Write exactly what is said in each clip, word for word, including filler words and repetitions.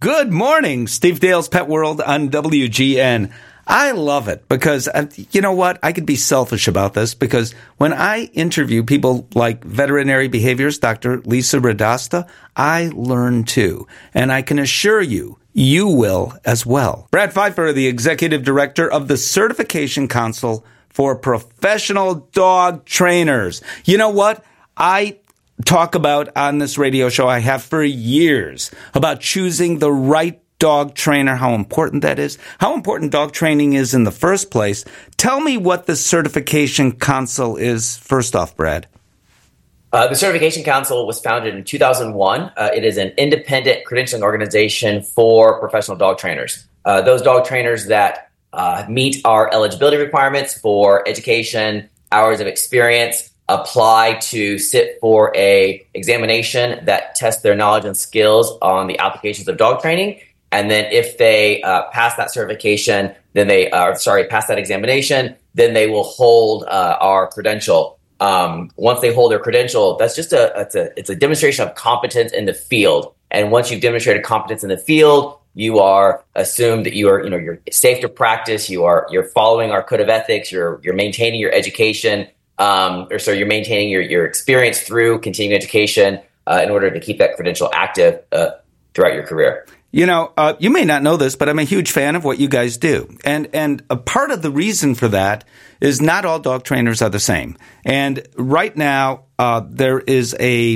Good morning, Steve Dale's Pet World on W G N. I love it because, uh, you know what, I could be selfish about this because when I interview people like veterinary behaviorist Doctor Lisa Radasta, I learn too. And I can assure you, you will as well. Brad Pfeiffer, the Executive Director of the Certification Council for Professional Dog Trainers. You know what? I talk about on this radio show, I have for years, about choosing the right dog trainer, how important that is, how important dog training is in the first place. Tell me what the Certification Council is first off, Brad. Uh, the Certification Council was founded in two thousand one. Uh, it is an independent credentialing organization for professional dog trainers. Uh, those dog trainers that uh, meet our eligibility requirements for education, hours of experience, apply to sit for a examination that tests their knowledge and skills on the applications of dog training. And then if they uh, pass that certification, then they, uh, sorry, pass that examination, then they will hold uh, our credential. Um, once they hold their credential, that's just a it's, a, it's a demonstration of competence in the field. And once you've demonstrated competence in the field, you are assumed that you are, you know, you're safe to practice. You are, you're following our code of ethics. You're, you're maintaining your education. Um, or so you're maintaining your, your experience through continuing education uh, in order to keep that credential active uh, throughout your career. You know, uh, you may not know this, but I'm a huge fan of what you guys do. And and a part of the reason for that is not all dog trainers are the same. And right now, uh, there is a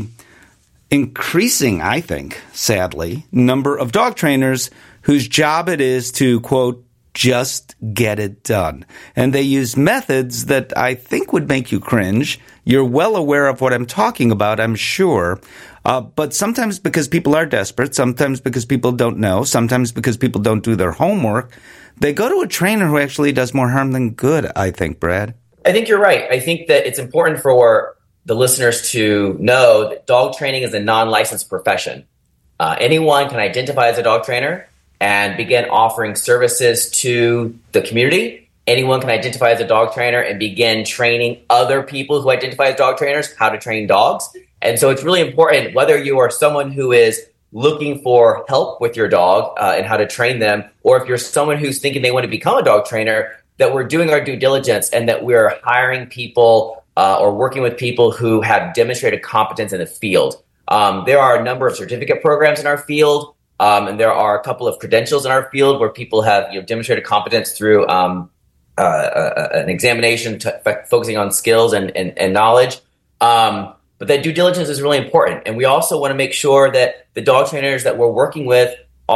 increasing, I think, sadly, number of dog trainers whose job it is to, quote, just get it done. And they use methods that I think would make you cringe. You're well aware of what I'm talking about, I'm sure. Uh, but sometimes because people are desperate, sometimes because people don't know, sometimes because people don't do their homework, they go to a trainer who actually does more harm than good, I think, Brad. I think you're right. I think that it's important for the listeners to know that dog training is a non-licensed profession. Uh, anyone can identify as a dog trainer and begin offering services to the community. Anyone can identify as a dog trainer and begin training other people who identify as dog trainers how to train dogs. And so it's really important, whether you are someone who is looking for help with your dog uh, and how to train them, or if you're someone who's thinking they want to become a dog trainer, that we're doing our due diligence and that we're hiring people uh, or working with people who have demonstrated competence in the field. Um, there are a number of certificate programs in our field. Um, and there are a couple of credentials in our field where people have you know, demonstrated competence through um, uh, uh, an examination to, f- focusing on skills and, and, and knowledge. Um, but that due diligence is really important. And we also want to make sure that the dog trainers that we're working with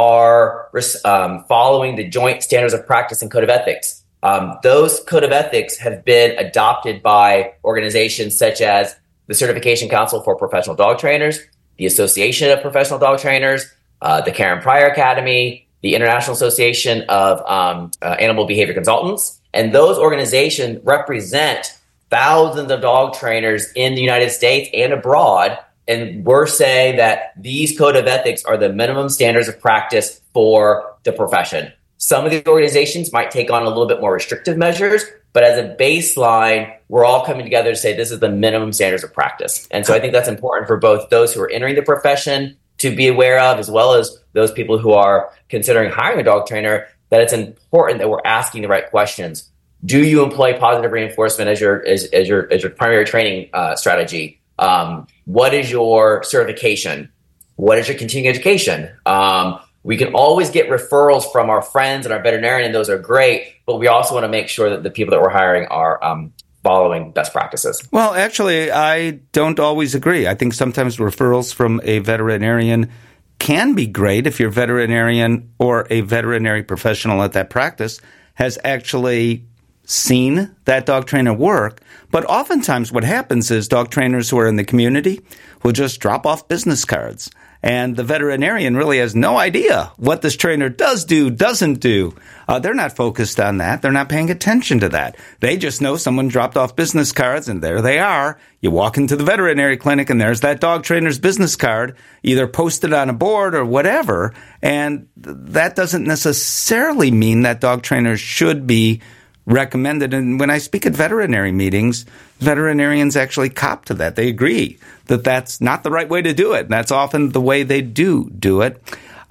are um, following the joint standards of practice and code of ethics. Um, those code of ethics have been adopted by organizations such as the Certification Council for Professional Dog Trainers, the Association of Professional Dog Trainers, Uh, the Karen Pryor Academy, the International Association of um, uh, Animal Behavior Consultants. And those organizations represent thousands of dog trainers in the United States and abroad. And we're saying that these code of ethics are the minimum standards of practice for the profession. Some of the organizations might take on a little bit more restrictive measures, but as a baseline, we're all coming together to say this is the minimum standards of practice. And so I think that's important for both those who are entering the profession to be aware of, as well as those people who are considering hiring a dog trainer, that it's important that we're asking the right questions. Do you employ positive reinforcement as your as, as your as your primary training uh, strategy? Um, what is your certification? What is your continuing education? Um, we can always get referrals from our friends and our veterinarian, and those are great. But we also want to make sure that the people that we're hiring are um, following best practices. Well, actually, I don't always agree. I think sometimes referrals from a veterinarian can be great if your veterinarian or a veterinary professional at that practice has actually seen that dog trainer work. But oftentimes what happens is dog trainers who are in the community will just drop off business cards. And the veterinarian really has no idea what this trainer does do, doesn't do. Uh, they're not focused on that. They're not paying attention to that. They just know someone dropped off business cards, and there they are. You walk into the veterinary clinic, and there's that dog trainer's business card, either posted on a board or whatever. And that doesn't necessarily mean that dog trainers should be recommended. And when I speak at veterinary meetings, veterinarians actually cop to that. They agree that that's not the right way to do it. And that's often the way they do do it.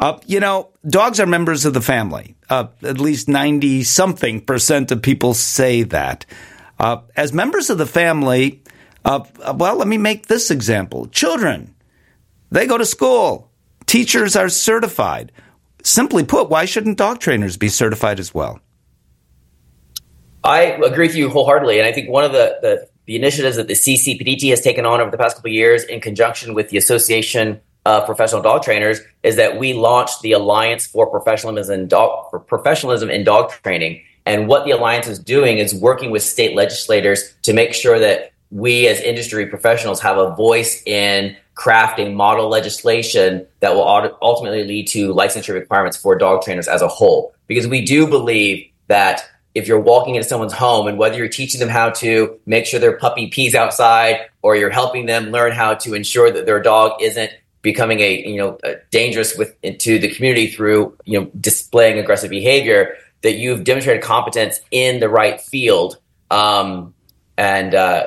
Uh, you know, dogs are members of the family. Uh, at least ninety-something percent of people say that. Uh, as members of the family, uh, well, let me make this example. Children, they go to school. Teachers are certified. Simply put, why shouldn't dog trainers be certified as well? I agree with you wholeheartedly. And I think one of the, the, the initiatives that the C C P D T has taken on over the past couple of years in conjunction with the Association of Professional Dog Trainers is that we launched the Alliance for Professionalism in Dog, for Professionalism in Dog Training. And what the Alliance is doing is working with state legislators to make sure that we as industry professionals have a voice in crafting model legislation that will ultimately lead to licensure requirements for dog trainers as a whole. Because we do believe that if you're walking into someone's home and whether you're teaching them how to make sure their puppy pees outside or you're helping them learn how to ensure that their dog isn't becoming a, you know, a dangerous with to the community through, you know, displaying aggressive behavior, that you've demonstrated competence in the right field. Um, and uh,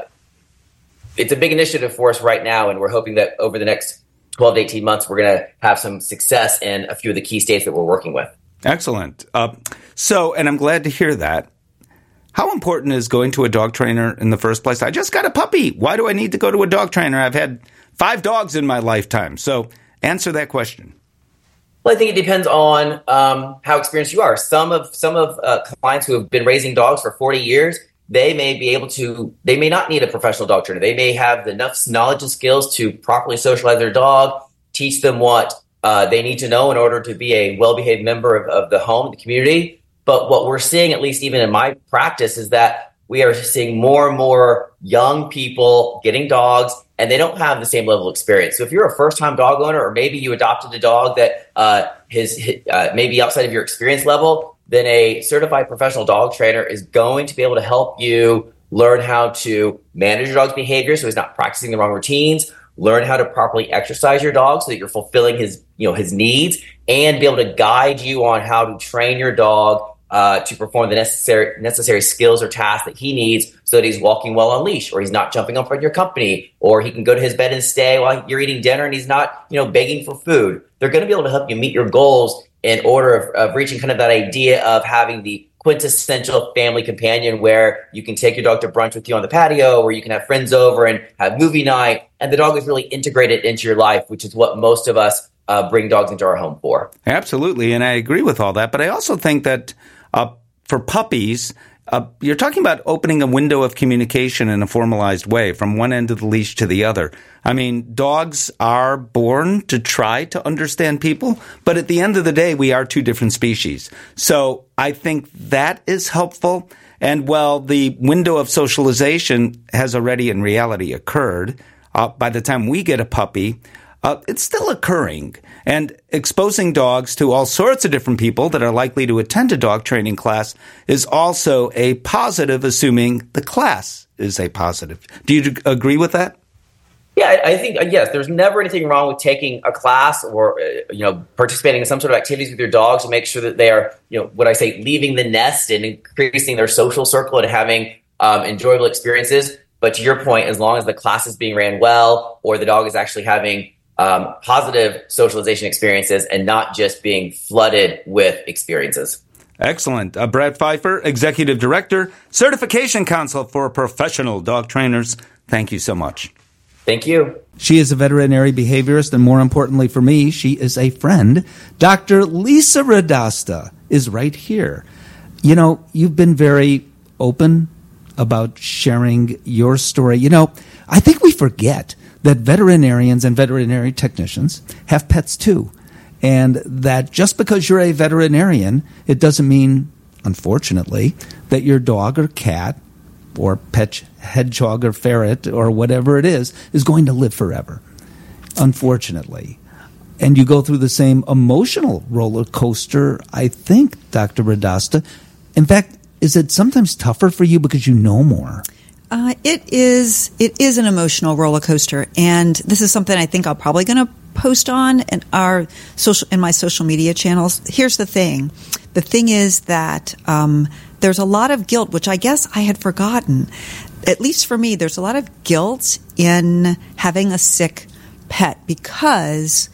it's a big initiative for us right now. And we're hoping that over the next twelve to eighteen months, we're going to have some success in a few of the key states that we're working with. Excellent. Uh, so, and I'm glad to hear that. How important is going to a dog trainer in the first place? I just got a puppy. Why do I need to go to a dog trainer? I've had five dogs in my lifetime. So answer that question. Well, I think it depends on um, how experienced you are. Some of some of uh, clients who have been raising dogs for forty years, they may be able to, they may not need a professional dog trainer. They may have enough knowledge and skills to properly socialize their dog, teach them what uh, they need to know in order to be a well-behaved member of, of the home, the community. But what we're seeing, at least even in my practice, is that we are seeing more and more young people getting dogs, and they don't have the same level of experience. So if you're a first-time dog owner, or maybe you adopted a dog that uh, is uh, maybe outside of your experience level, then a certified professional dog trainer is going to be able to help you learn how to manage your dog's behavior so he's not practicing the wrong routines, learn how to properly exercise your dog so that you're fulfilling his, you know, his needs, and be able to guide you on how to train your dog Uh, to perform the necessary necessary skills or tasks that he needs so that he's walking well on leash, or he's not jumping up on your company, or he can go to his bed and stay while you're eating dinner and he's not, you know, begging for food. They're going to be able to help you meet your goals in order of, of reaching kind of that idea of having the quintessential family companion where you can take your dog to brunch with you on the patio, where you can have friends over and have movie night, and the dog is really integrated into your life, which is what most of us uh, bring dogs into our home for. Absolutely, and I agree with all that, but I also think that Uh, for puppies, uh, you're talking about opening a window of communication in a formalized way from one end of the leash to the other. I mean, dogs are born to try to understand people, but at the end of the day, we are two different species. So I think that is helpful. And while the window of socialization has already in reality occurred, uh, by the time we get a puppy, Uh, it's still occurring, and exposing dogs to all sorts of different people that are likely to attend a dog training class is also a positive, assuming the class is a positive. Do you d- agree with that? Yeah, I, I think, uh, yes, there's never anything wrong with taking a class or, uh, you know, participating in some sort of activities with your dogs to make sure that they are, you know, what I say, leaving the nest and increasing their social circle and having um, enjoyable experiences. But to your point, as long as the class is being ran well or the dog is actually having Um, positive socialization experiences and not just being flooded with experiences. Excellent. Uh, Brad Pfeiffer, Executive Director, Certification Council for Professional Dog Trainers. Thank you so much. Thank you. She is a veterinary behaviorist, and more importantly for me, she is a friend. Doctor Lisa Radasta is right here. You know, you've been very open about sharing your story. You know, I think we forget that veterinarians and veterinary technicians have pets too. And that just because you're a veterinarian, it doesn't mean, unfortunately, that your dog or cat or pet hedgehog or ferret or whatever it is, is going to live forever, unfortunately. And you go through the same emotional roller coaster, I think, Doctor Radasta. In fact, is it sometimes tougher for you because you know more? Uh, it is. It is an emotional roller coaster, and this is something I think I'm probably going to post on in our social, in my social media channels. Here's the thing: the thing is that um, there's a lot of guilt, which I guess I had forgotten. At least for me, there's a lot of guilt in having a sick pet because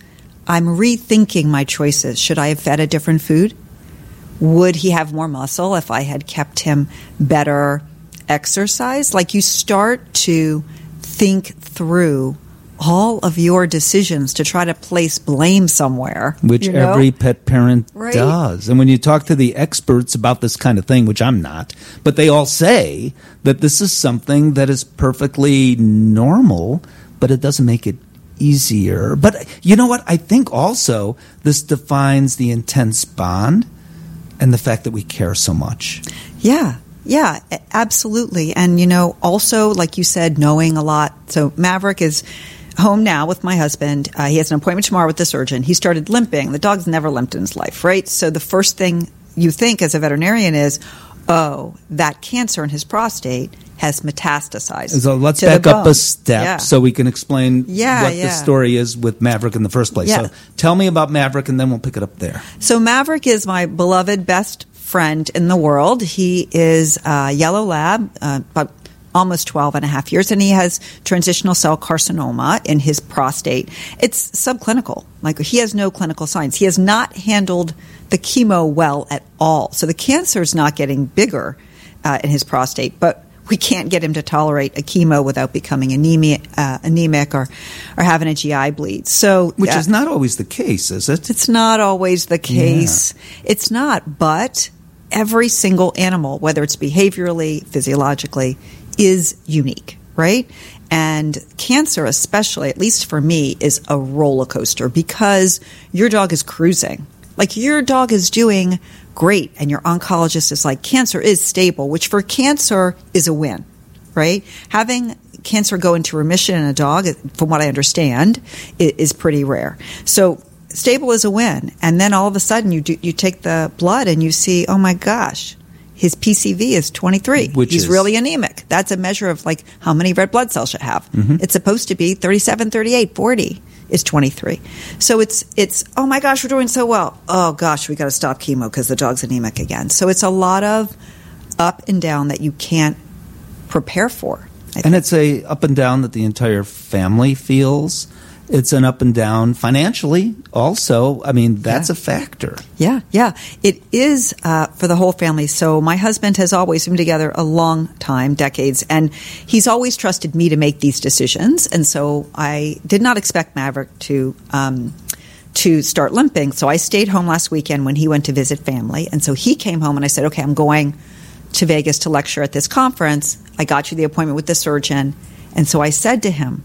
I'm rethinking my choices. Should I have fed a different food? Would he have more muscle if I had kept him better exercise? Like, you start to think through all of your decisions to try to place blame somewhere. Which you know? every pet parent Right. does. And when you talk to the experts about this kind of thing, which I'm not, but they all say that this is something that is perfectly normal, but it doesn't make it easier. But you know what? I think also this defines the intense bond and the fact that we care so much. Yeah. Yeah, absolutely. And, you know, also, like you said, knowing a lot. So Maverick is home now with my husband. Uh, he has an appointment tomorrow with the surgeon. He started limping. The dog's never limped in his life, right? So the first thing you think as a veterinarian is, oh, that cancer in his prostate has metastasized. So let's to the back up bone. a step Yeah. so we can explain Yeah, what yeah. the story is with Maverick in the first place. Yeah. So tell me about Maverick, and then we'll pick it up there. So Maverick is my beloved best friend in the world. He is a yellow lab, uh, about almost twelve and a half years, and he has transitional cell carcinoma in his prostate. It's subclinical. Like, he has no clinical signs. He has not handled the chemo well at all. So the cancer is not getting bigger uh, in his prostate, but we can't get him to tolerate a chemo without becoming anemic, uh, anemic or, or having a G I bleed. So, Which uh, is not always the case, is it? it's not always the case. Yeah. It's not, but every single animal, whether it's behaviorally, physiologically, is unique, right? And cancer, especially, at least for me, is a roller coaster because your dog is cruising. Like, your dog is doing great, and your oncologist is like, cancer is stable, which for cancer is a win, right? Having cancer go into remission in a dog, from what I understand, is pretty rare. So stable is a win. And then all of a sudden you do, you take the blood and you see, oh my gosh, his P C V is twenty-three. Which He's is? really anemic. That's a measure of like how many red blood cells you have. Mm-hmm. It's supposed to be thirty-seven, thirty-eight, forty is twenty-three. So it's, it's oh my gosh, we're doing so well. Oh gosh, we got to stop chemo because the dog's anemic again. So it's a lot of up and down that you can't prepare for. I And think. it's a up and down that the entire family feels. It's an up and down financially also. I mean, that's Yeah. a factor. Yeah, yeah. It is uh, for the whole family. So my husband has always been together a long time, decades, and he's always trusted me to make these decisions. And so I did not expect Maverick to um, to start limping. So I stayed home last weekend when he went to visit family. And so he came home and I said, okay, I'm going to Vegas to lecture at this conference. I got you the appointment with the surgeon. And so I said to him,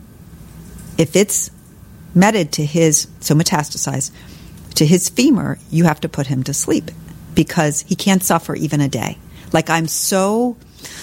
if it's meted to his, so metastasized, to his femur, you have to put him to sleep because he can't suffer even a day. Like, I'm so,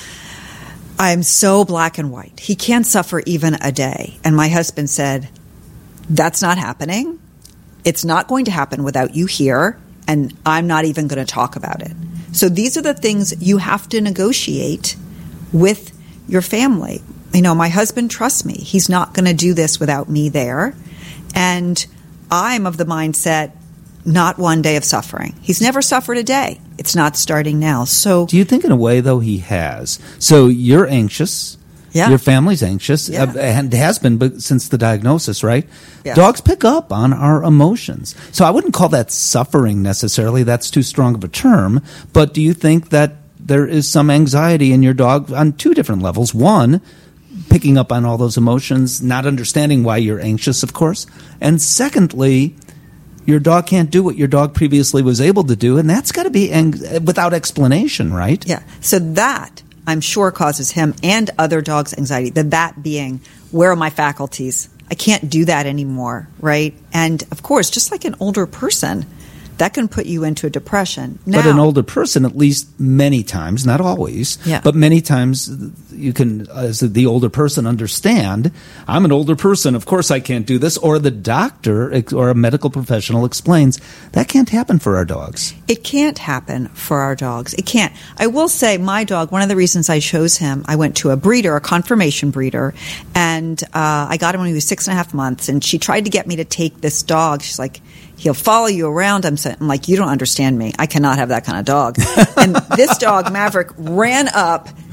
I'm so black and white. He can't suffer even a day. And my husband said, that's not happening. It's not going to happen without you here, and I'm not even going to talk about it. So these are the things you have to negotiate with your family. You know, my husband trusts me. He's not going to do this without me there. And I'm of the mindset, not one day of suffering. He's never suffered a day. It's not starting now. So Do you think in a way, though, he has? So you're anxious. Yeah. Your family's anxious. Yeah. Uh, and has been but since the diagnosis, right? Yeah. Dogs pick up on our emotions. So I wouldn't call that suffering necessarily. That's too strong of a term. But do you think that there is some anxiety in your dog on two different levels? One, picking up on all those emotions, not understanding why you're anxious, of course. And secondly, your dog can't do what your dog previously was able to do, and that's got to be ang- without explanation, right? yeah, so that I'm sure causes him and other dogs anxiety. The that being, where are my faculties? I can't do that anymore, right? And of course, just like an older person, that can put you into a depression. Now, But an older person, at least many times, not always, Yeah. but many times you can, as the older person, understand, I'm an older person, of course I can't do this. Or the doctor or a medical professional explains, that can't happen for our dogs. It can't happen for our dogs. It can't. I will say my dog, one of the reasons I chose him, I went to a breeder, a conformation breeder, and uh, I got him when he was six and a half months, and she tried to get me to take this dog. She's like, he'll follow you around. I'm, saying, I'm like, you don't understand me. I cannot have that kind of dog. And this dog, Maverick, ran up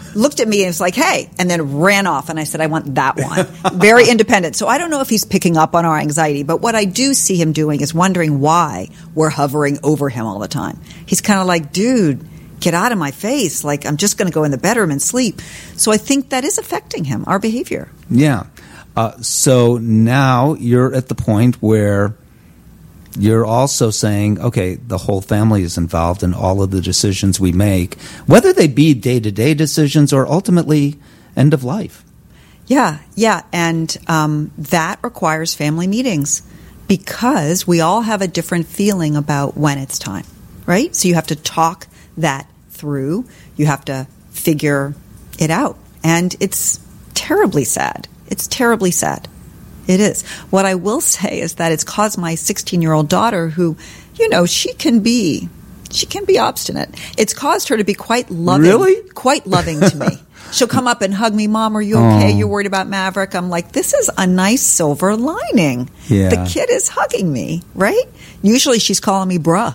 looked at me and was like, hey, and then ran off. And I said, I want that one. Very independent. So I don't know if he's picking up on our anxiety, but what I do see him doing is wondering why we're hovering over him all the time. He's kind of like, dude, get out of my face. Like, I'm just going to go in the bedroom and sleep. So I think that is affecting him, our behavior. Yeah. Uh, so now you're at the point where you're also saying, okay, the whole family is involved in all of the decisions we make, whether they be day-to-day decisions or ultimately end of life. Yeah, yeah. And um, that requires family meetings because we all have a different feeling about when it's time, right? So you have to talk that through. You have to figure it out. And it's terribly sad. It's terribly sad. It is. What I will say is that it's caused my sixteen-year-old daughter, who, you know, she can be, she can be obstinate. It's caused her to be quite loving. Really? Quite loving to me. She'll come up and hug me. Mom, are you okay? Oh. You're worried about Maverick? I'm like, this is a nice silver lining. Yeah. The kid is hugging me, right? Usually she's calling me bruh.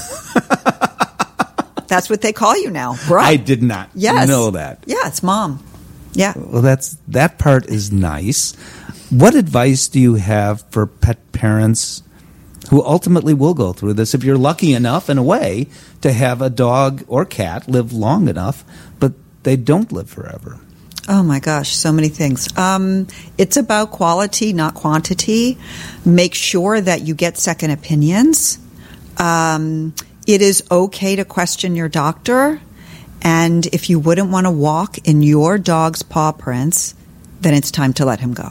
That's what they call you now, bruh. I did not yes. know that. Yeah, it's mom. Yeah. Well, that's that part is nice. What advice do you have for pet parents who ultimately will go through this if you're lucky enough, in a way, to have a dog or cat live long enough, but they don't live forever? Oh, my gosh, so many things. Um, it's about quality, not quantity. Make sure that you get second opinions. Um, it is okay to question your doctor. And if you wouldn't want to walk in your dog's paw prints, then it's time to let him go.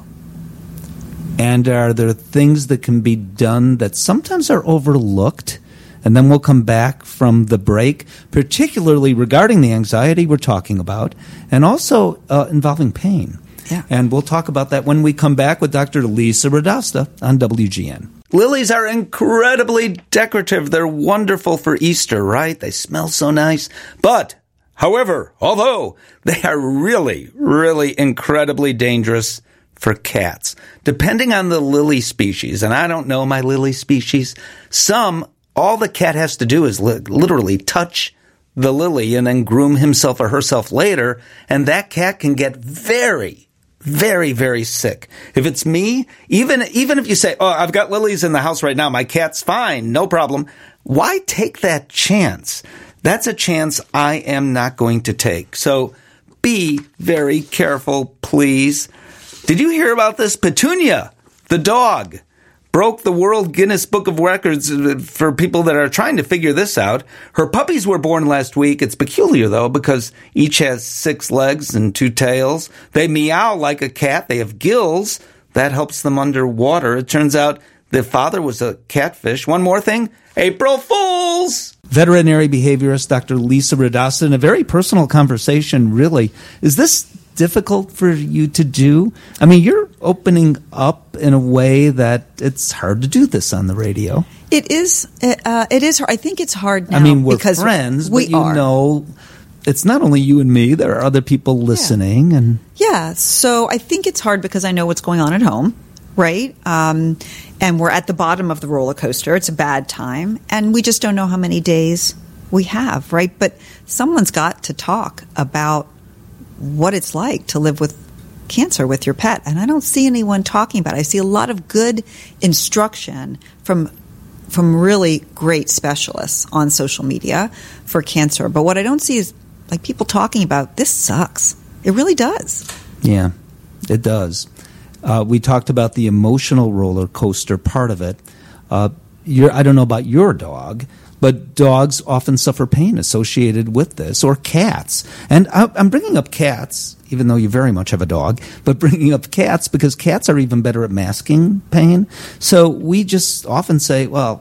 And are there things that can be done that sometimes are overlooked? And then we'll come back from the break, particularly regarding the anxiety we're talking about, and also uh, involving pain. Yeah. And we'll talk about that when we come back with Doctor Lisa Radasta on W G N. Lilies are incredibly decorative. They're wonderful for Easter, right? They smell so nice. But, however, although they are really, really incredibly dangerous for cats, depending on the lily species, and I don't know my lily species, some, all the cat has to do is li- literally touch the lily and then groom himself or herself later, and that cat can get very, very, very sick. If it's me, even even if you say, oh, I've got lilies in the house right now, my cat's fine, no problem, why take that chance? That's a chance I am not going to take. So be very careful, please. Did you hear about this? Petunia, the dog, broke the World Guinness Book of Records for people that are trying to figure this out. Her puppies were born last week. It's peculiar, though, because each has six legs and two tails. They meow like a cat. They have gills. That helps them underwater. It turns out the father was a catfish. One more thing, April Fools! Veterinary behaviorist Doctor Lisa Radasta, in a very personal conversation, really. Is this difficult for you to do? I mean, you're opening up in a way that it's hard to do this on the radio. It is. Uh, it is. I think it's hard now. I mean, we're because friends, we but you are. know, it's not only you and me. There are other people listening, yeah. and yeah. So I think it's hard because I know what's going on at home, right? Um, and we're at the bottom of the roller coaster. It's a bad time, and we just don't know how many days we have, right? But someone's got to talk about what it's like to live with cancer with your pet. And I don't see anyone talking about it. I see a lot of good instruction from from really great specialists on social media for cancer. But what I don't see is like people talking about this sucks. It really does. yeah, it does. Uh, we talked about the emotional roller coaster part of it. Uh, you're, I don't know about your dog, but dogs often suffer pain associated with this, or cats. And I'm bringing up cats, even though you very much have a dog, but bringing up cats because cats are even better at masking pain. So we just often say, well,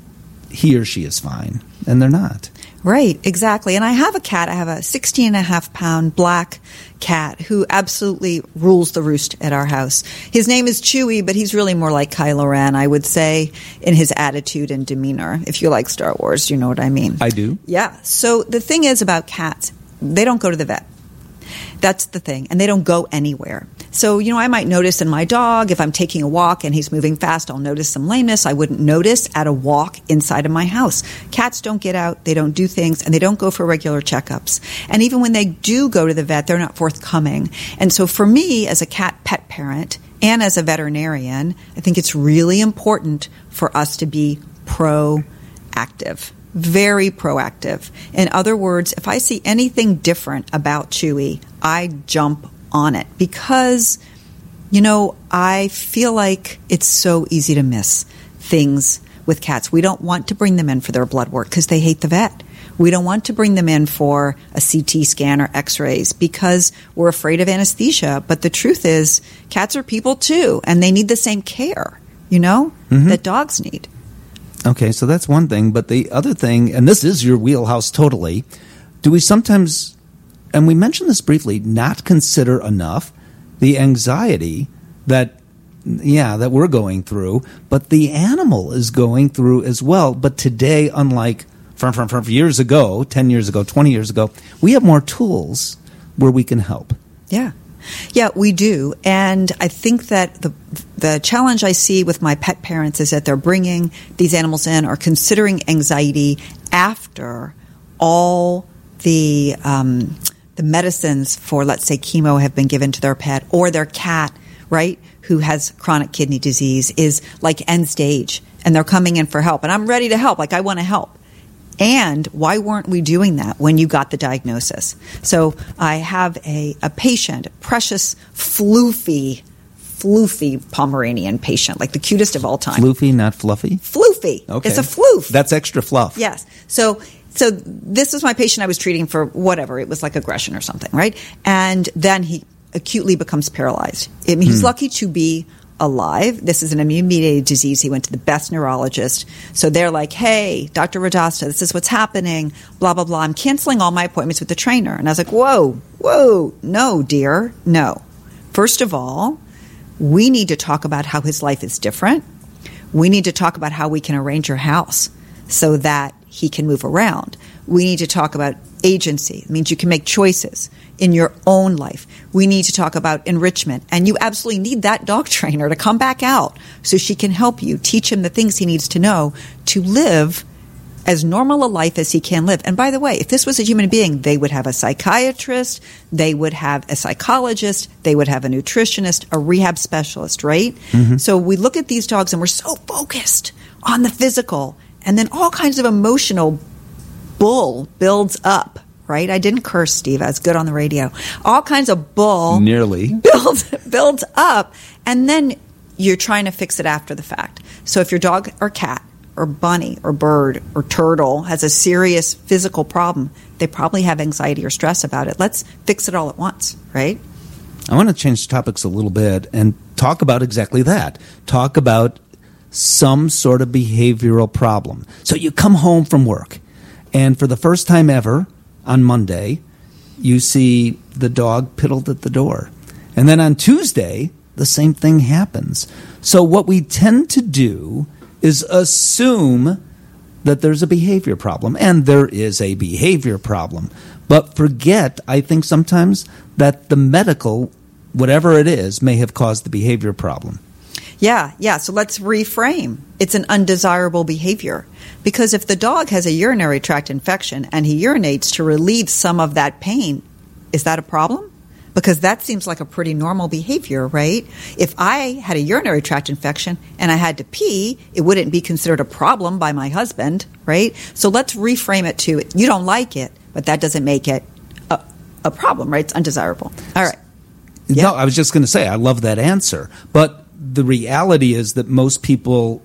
he or she is fine, and they're not. Right, exactly. And I have a cat. I have a sixteen and a half pound black cat who absolutely rules the roost at our house. His name is Chewie, but he's really more like Kylo Ren, I would say, in his attitude and demeanor. If you like Star Wars, you know what I mean. I do. Yeah. So the thing is about cats, they don't go to the vet. That's the thing. And they don't go anywhere. So, you know, I might notice in my dog, if I'm taking a walk and he's moving fast, I'll notice some lameness I wouldn't notice at a walk inside of my house. Cats don't get out, they don't do things, and they don't go for regular checkups. And even when they do go to the vet, they're not forthcoming. And so for me, as a cat pet parent and as a veterinarian, I think it's really important for us to be proactive. Very proactive. In other words, if I see anything different about Chewy, I jump on it because, you know, I feel like it's so easy to miss things with cats. We don't want to bring them in for their blood work because they hate the vet. We don't want to bring them in for a C T scan or x-rays because we're afraid of anesthesia. But the truth is, cats are people too, and they need the same care, you know, mm-hmm. that dogs need. Okay, so that's one thing. But the other thing, and this is your wheelhouse totally, do we sometimes, and we mentioned this briefly, not consider enough the anxiety that, yeah, that we're going through, but the animal is going through as well. But today, unlike from, from, from years ago, ten years ago, twenty years ago, we have more tools where we can help. Yeah. Yeah, we do. And I think that the the challenge I see with my pet parents is that they're bringing these animals in or considering anxiety after all the um, the medicines for, let's say, chemo have been given to their pet, or their cat, right, who has chronic kidney disease is like end stage, and they're coming in for help. And I'm ready to help. Like, I want to help. And why weren't we doing that when you got the diagnosis? So I have a, a patient, a precious, floofy, floofy Pomeranian patient, like the cutest of all time. Floofy, not fluffy? Floofy. Okay. It's a floof. That's extra fluff. Yes. So so this was my patient I was treating for whatever. It was like aggression or something, right? And then he acutely becomes paralyzed. I mean, he's hmm. lucky to be alive. This is an immune-mediated disease. He went to the best neurologist. So they're like, hey, Doctor Radasta, this is what's happening, blah, blah, blah. I'm canceling all my appointments with the trainer. And I was like, whoa, whoa, no, dear, no. First of all, we need to talk about how his life is different. We need to talk about how we can arrange your house so that he can move around. We need to talk about agency. It means you can make choices in your own life. We need to talk about enrichment. And you absolutely need that dog trainer to come back out so she can help you, teach him the things he needs to know to live as normal a life as he can live. And by the way, if this was a human being, they would have a psychiatrist, they would have a psychologist, they would have a nutritionist, a rehab specialist, right? Mm-hmm. So we look at these dogs and we're so focused on the physical, and then all kinds of emotional bull builds up, right? I didn't curse, Steve. I was good on the radio. All kinds of bull nearly builds builds up, and then you're trying to fix it after the fact. So if your dog or cat or bunny or bird or turtle has a serious physical problem, they probably have anxiety or stress about it. Let's fix it all at once, right? I want to change topics a little bit and talk about exactly that. Talk about some sort of behavioral problem. So you come home from work, and for the first time ever on Monday, you see the dog piddled at the door. And then on Tuesday, the same thing happens. So what we tend to do is assume that there's a behavior problem, and there is a behavior problem. But forget, I think sometimes, that the medical, whatever it is, may have caused the behavior problem. Yeah, yeah. So let's reframe. It's an undesirable behavior. Because if the dog has a urinary tract infection and he urinates to relieve some of that pain, is that a problem? Because that seems like a pretty normal behavior, right? If I had a urinary tract infection and I had to pee, it wouldn't be considered a problem by my husband, right? So let's reframe it to, you don't like it, but that doesn't make it a, a problem, right? It's undesirable. All right. Yeah. No, I was just going to say, I love that answer. But the reality is that most people,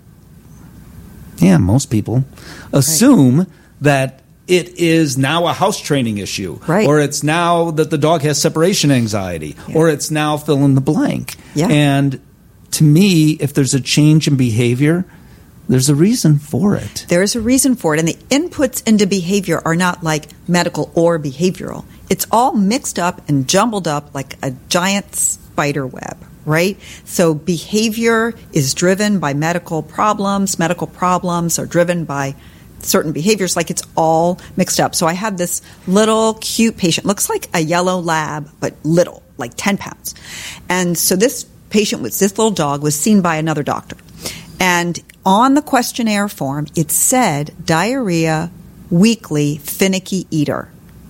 yeah, most people assume right. that it is now a house training issue, right. or it's now that the dog has separation anxiety, yeah. or it's now fill in the blank. Yeah. And to me, if there's a change in behavior, there's a reason for it. There is a reason for it. And the inputs into behavior are not like medical or behavioral. It's all mixed up and jumbled up like a giant spider web, right? So behavior is driven by medical problems. Medical problems are driven by certain behaviors, like it's all mixed up. So I had this little cute patient, looks like a yellow lab, but little, like ten pounds. And so this patient with this little dog was seen by another doctor. And on the questionnaire form, it said diarrhea, weekly, finicky eater.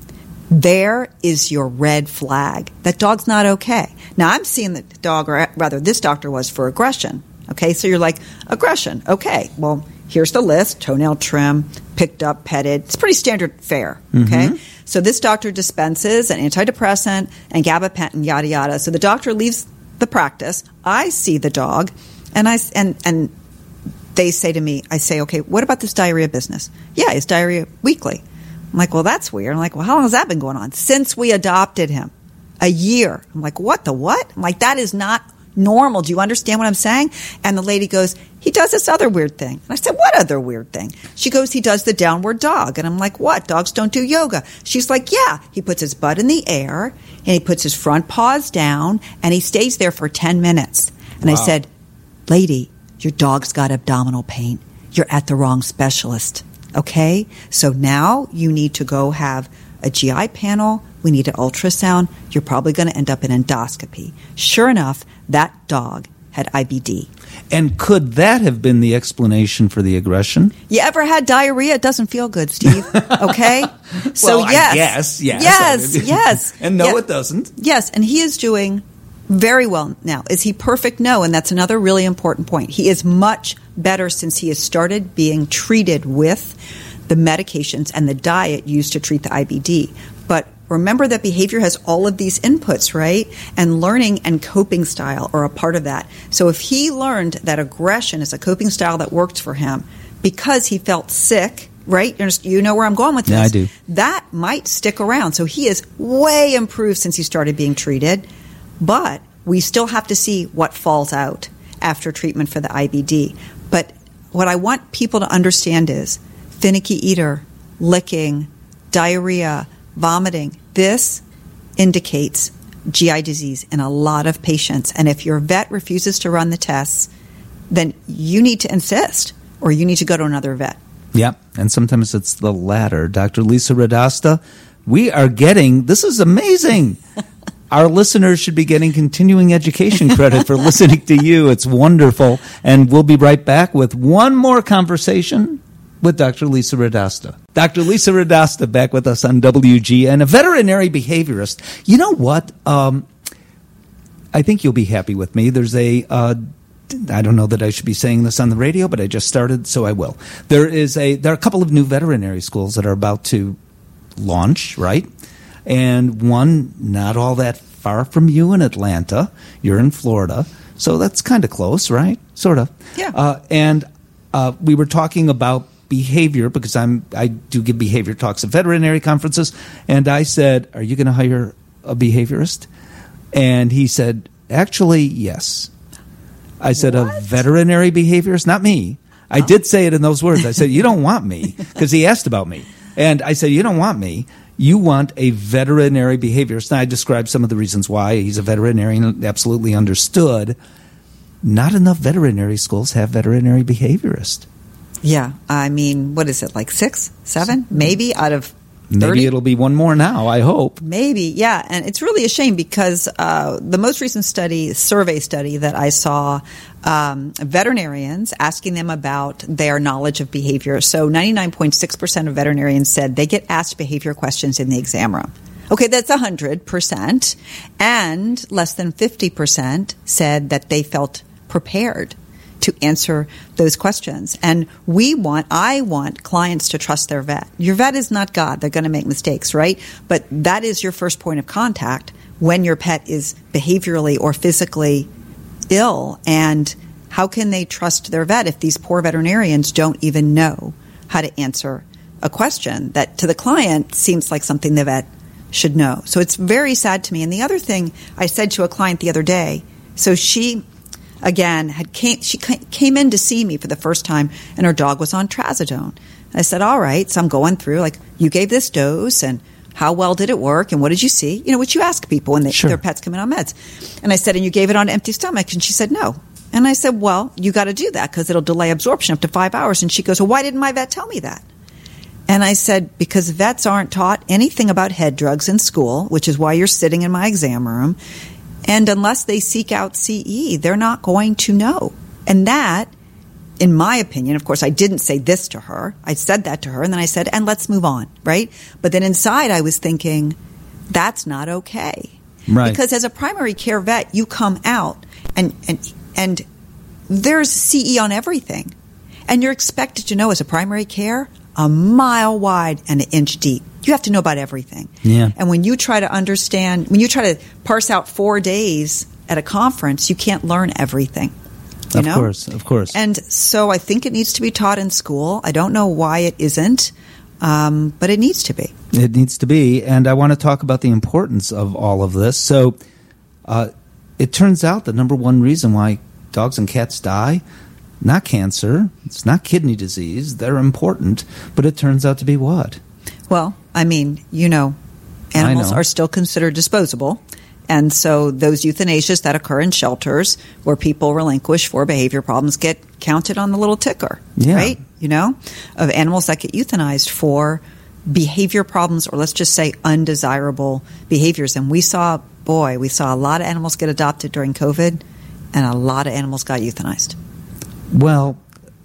There is your red flag. That dog's not okay. Now, I'm seeing the dog, or rather this doctor was for aggression. Okay, so you're like, aggression. Okay, well, here's the list. Toenail trim, picked up, petted. It's pretty standard fare. Okay, mm-hmm. So this doctor dispenses an antidepressant and gabapentin, yada, yada. So the doctor leaves the practice. I see the dog, and I and and they say to me, I say, okay, what about this diarrhea business? Yeah, it's diarrhea weekly. I'm like, well, that's weird. I'm like, well, how long has that been going on? Since we adopted him. A year. I'm like, what the what? I'm like, that is not normal. Do you understand what I'm saying? And the lady goes, he does this other weird thing. And I said, what other weird thing? She goes, he does the downward dog. And I'm like, what? Dogs don't do yoga. She's like, yeah. He puts his butt in the air, and he puts his front paws down, and he stays there for ten minutes. And wow. I said, lady, your dog's got abdominal pain. You're at the wrong specialist. Okay? So now you need to go have a G I panel. We need an ultrasound. You're probably going to end up in endoscopy. Sure enough, that dog had I B D. And could that have been the explanation for the aggression? You ever had diarrhea? It doesn't feel good, Steve. Okay? So well, yes. I guess, yes. Yes, yes. And no, yeah. it doesn't. Yes, and he is doing very well now. Is he perfect? No, and that's another really important point. He is much better since he has started being treated with the medications and the diet used to treat the I B D. But remember that behavior has all of these inputs, right? And learning and coping style are a part of that. So if he learned that aggression is a coping style that worked for him because he felt sick, right? You know where I'm going with this. Yeah, I do. That might stick around. So he is way improved since he started being treated. But we still have to see what falls out after treatment for the I B D. But what I want people to understand is finicky eater, licking, diarrhea, vomiting. This indicates G I disease in a lot of patients. And if your vet refuses to run the tests, then you need to insist or you need to go to another vet. Yep, and sometimes it's the latter. Doctor Lisa Radasta, we are getting, this is amazing. Our listeners should be getting continuing education credit for listening to you. It's wonderful. And we'll be right back with one more conversation with Doctor Lisa Radasta. Doctor Lisa Radasta back with us on W G N, a veterinary behaviorist. You know what? Um, I think you'll be happy with me. There's a, uh, I don't know that I should be saying this on the radio, but I just started, so I will. There is a, there are a couple of new veterinary schools that are about to launch, right? And one not all that far from you in Atlanta. You're in Florida, so that's kind of close, right? Sort of. Yeah. Uh, and uh, we were talking about behavior because I'm I do give behavior talks at veterinary conferences, and I said, "Are you going to hire a behaviorist?" And he said, "Actually, yes." I said, what? "A veterinary behaviorist, not me." I oh. did say it in those words. I said, "You don't want me," because he asked about me, and I said, "You don't want me. You want a veterinary behaviorist." And I described some of the reasons why. He's a veterinarian, absolutely understood. Not enough veterinary schools have veterinary behaviorists. Yeah. I mean, what is it, like six, seven, maybe out of thirty? Maybe it'll be one more now, I hope. Maybe, yeah. And it's really a shame because uh, the most recent study, survey study that I saw, um, veterinarians asking them about their knowledge of behavior. So ninety-nine point six percent of veterinarians said they get asked behavior questions in the exam room. Okay, that's one hundred percent. And less than fifty percent said that they felt prepared to answer those questions. And we want, I want clients to trust their vet. Your vet is not God. They're going to make mistakes, right? But that is your first point of contact when your pet is behaviorally or physically ill. And how can they trust their vet if these poor veterinarians don't even know how to answer a question that to the client seems like something the vet should know? So it's very sad to me. And the other thing I said to a client the other day, so she... Again, had came, she came in to see me for the first time, and her dog was on trazodone. I said, all right, so I'm going through, like, you gave this dose, and how well did it work, and what did you see? You know, what you ask people when they, sure. their pets come in on meds. And I said, and you gave it on an empty stomach? And she said, no. And I said, well, you got to do that because it'll delay absorption up to five hours. And she goes, well, why didn't my vet tell me that? And I said, because vets aren't taught anything about head drugs in school, which is why you're sitting in my exam room. And unless they seek out C E, they're not going to know. And that, in my opinion, of course, I didn't say this to her. I said that to her, and then I said, and let's move on, right? But then inside I was thinking, that's not okay. Right. Because as a primary care vet, you come out and, and, and there's C E on everything. And you're expected to know as a primary care, a mile wide and an inch deep. You have to know about everything. Yeah. And when you try to understand, when you try to parse out four days at a conference, you can't learn everything. You of know? course, of course. And so I think it needs to be taught in school. I don't know why it isn't, um, but it needs to be. It needs to be. And I want to talk about the importance of all of this. So uh, it turns out the number one reason why dogs and cats die, not cancer, it's not kidney disease, they're important, but it turns out to be what? Well, I mean, you know, animals know. are still considered disposable. And so those euthanasias that occur in shelters where people relinquish for behavior problems get counted on the little ticker, yeah. right? You know, of animals that get euthanized for behavior problems, or let's just say undesirable behaviors. And we saw, boy, we saw a lot of animals get adopted during COVID, and a lot of animals got euthanized. Well,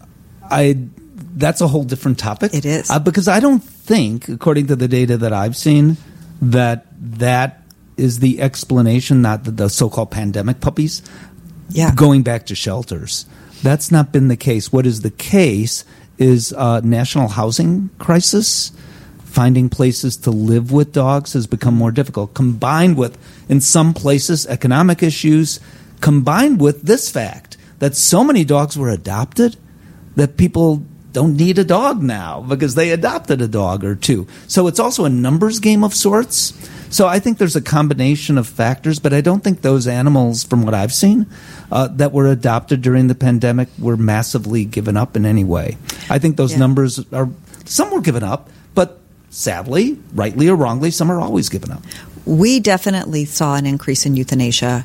I that's a whole different topic. It is. Uh, because I don't think, according to the data that I've seen, that that is the explanation, not the, the so-called pandemic puppies Yeah. going back to shelters. That's not been the case. What is the case is uh, national housing crisis. Finding places to live with dogs has become more difficult, combined with, in some places, economic issues, combined with this fact that so many dogs were adopted that people don't need a dog now because they adopted a dog or two. So it's also a numbers game of sorts. So I think there's a combination of factors, but I don't think those animals, from what I've seen, uh, that were adopted during the pandemic were massively given up in any way. I think those Yeah. numbers are, some were given up, but sadly, rightly or wrongly, some are always given up. We definitely saw an increase in euthanasia,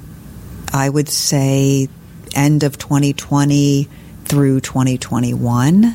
I would say, end of twenty twenty through twenty twenty-one.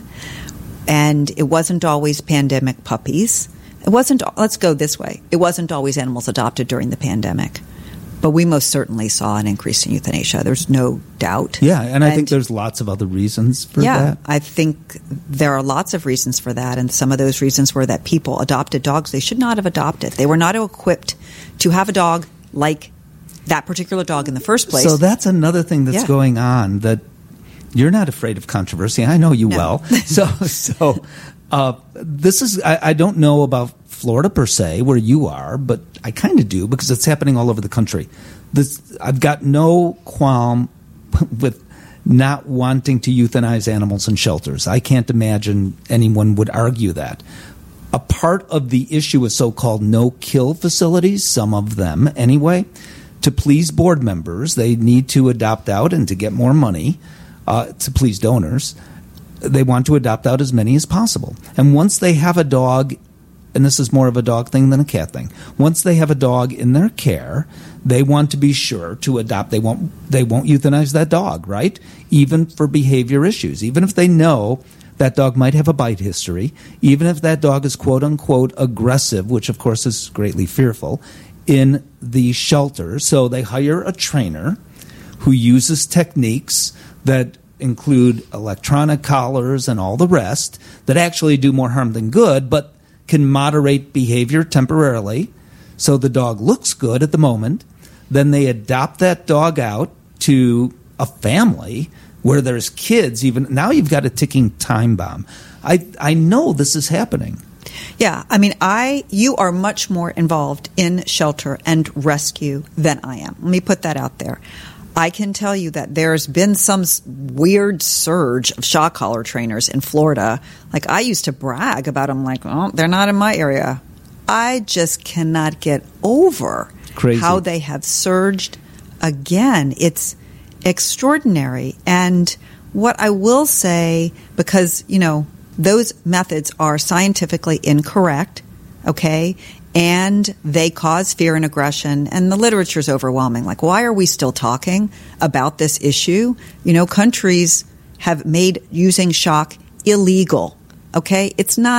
And it wasn't always pandemic puppies. It wasn't, let's go this way. It wasn't always animals adopted during the pandemic. But we most certainly saw an increase in euthanasia. There's no doubt. Yeah, and I think there's lots of other reasons for yeah, that. I think there are lots of reasons for that. And some of those reasons were that people adopted dogs they should not have adopted. They were not equipped to have a dog like that particular dog in the first place. So that's another thing that's Yeah. going on, that you're not afraid of controversy. I know you No. well. So, so uh, this is, I, I don't know about Florida per se, where you are, but I kind of do because it's happening all over the country. This, I've got no qualm with not wanting to euthanize animals in shelters. I can't imagine anyone would argue that. A part of the issue with so-called no-kill facilities, some of them anyway, to please board members, they need to adopt out and to get more money, uh, to please donors, they want to adopt out as many as possible. And once they have a dog, and this is more of a dog thing than a cat thing, once they have a dog in their care, they want to be sure to adopt. They won't, they won't euthanize that dog, right? Even for behavior issues. Even if they know that dog might have a bite history, even if that dog is quote-unquote aggressive, which of course is greatly fearful, in the shelter. So they hire a trainer who uses techniques that include electronic collars and all the rest that actually do more harm than good, but can moderate behavior temporarily so the dog looks good at the moment. Then they adopt that dog out to a family where there's kids. Even now you've got a ticking time bomb. I I know this is happening. Yeah, I mean, I you are much more involved in shelter and rescue than I am. Let me put that out there. I can tell you that there's been some s- weird surge of shock collar trainers in Florida. Like, I used to brag about them, like, oh, they're not in my area. I just cannot get over Crazy. how they have surged again. It's extraordinary. And what I will say, because, you know, those methods are scientifically incorrect, okay, and they cause fear and aggression, and the literature is overwhelming. Like, why are we still talking about this issue? You know, countries have made using shock illegal, okay? It's not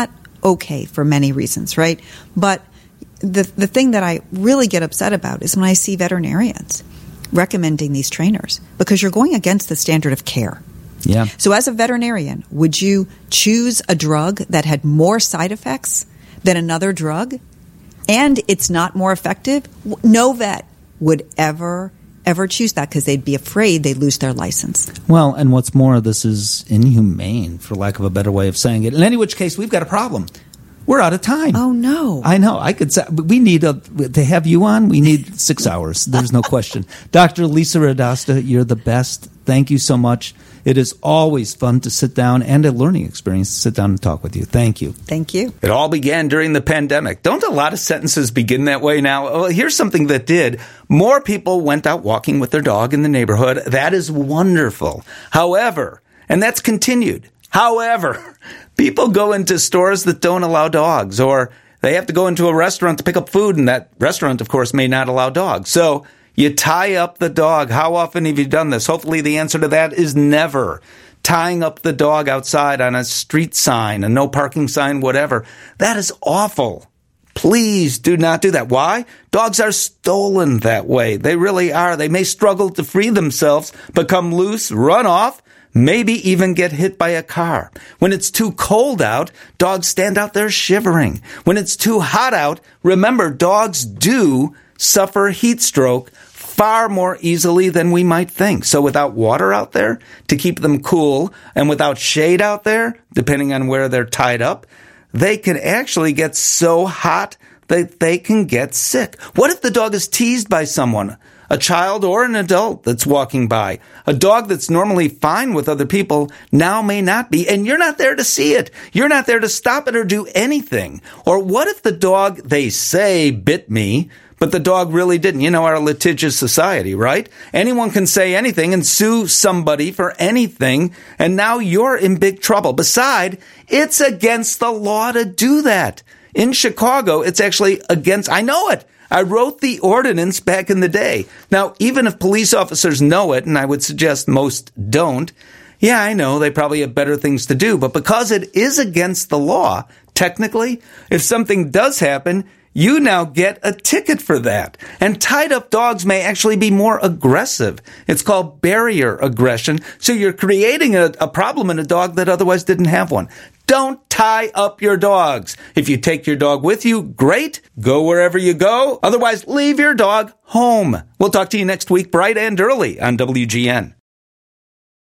okay for many reasons, right? But the the thing that I really get upset about is when I see veterinarians recommending these trainers, because you're going against the standard of care. Yeah. So as a veterinarian, would you choose a drug that had more side effects than another drug and it's not more effective? No vet would ever, ever choose that because they'd be afraid they'd lose their license. Well, and what's more, this is inhumane, for lack of a better way of saying it. In any which case, we've got a problem. We're out of time. Oh, no. I know. I could say, we need a, to have you on, we need six hours. There's no question. Doctor Lisa Radasta, you're the best. Thank you so much. It is always fun to sit down and a learning experience to sit down and talk with you. Thank you. Thank you. It all began during the pandemic. Don't a lot of sentences begin that way now? Well, here's something that did. More people went out walking with their dog in the neighborhood. That is wonderful. However, and that's continued. However, people go into stores that don't allow dogs, or they have to go into a restaurant to pick up food, and that restaurant, of course, may not allow dogs. So you tie up the dog. How often have you done this? Hopefully the answer to that is never. Tying up the dog outside on a street sign, a no parking sign, whatever. That is awful. Please do not do that. Why? Dogs are stolen that way. They really are. They may struggle to free themselves, become loose, run off, maybe even get hit by a car. When it's too cold out, dogs stand out there shivering. When it's too hot out, remember, dogs do suffer heat stroke far more easily than we might think. So without water out there to keep them cool, and without shade out there, depending on where they're tied up, they can actually get so hot that they can get sick. What if the dog is teased by someone? A child or an adult that's walking by. A dog that's normally fine with other people now may not be, and you're not there to see it. You're not there to stop it or do anything. Or what if the dog, they say, bit me, but the dog really didn't? You know, our litigious society, right? Anyone can say anything and sue somebody for anything, and now you're in big trouble. Besides, it's against the law to do that. In Chicago, it's actually against, I know it. I wrote the ordinance back in the day. Now, even if police officers know it, and I would suggest most don't, yeah, I know they probably have better things to do, but because it is against the law, technically, if something does happen, you now get a ticket for that. And tied up dogs may actually be more aggressive. It's called barrier aggression. So you're creating a, a problem in a dog that otherwise didn't have one. Don't tie up your dogs. If you take your dog with you, great. Go wherever you go. Otherwise, leave your dog home. We'll talk to you next week, bright and early on W G N.